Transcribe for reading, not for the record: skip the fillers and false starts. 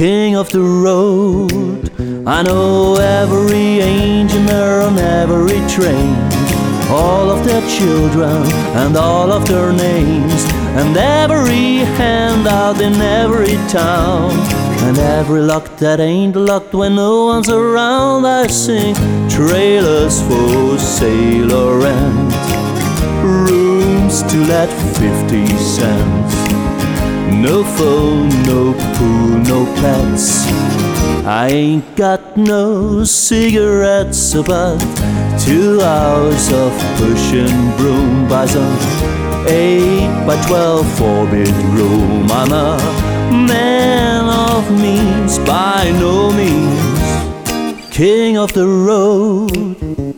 king of the road. I know every engineer on every train, all of their children and all of their names, and every handout in every town, and every lock that ain't locked when no one's around. I sing trailers for sale or rent, rooms to let 50 cents. No phone, no pool, no pets. I ain't got no cigarettes, but 2 hours of pushing broom by some 8 by 12 4-bedroom. I'm a man of means, by no means king of the road.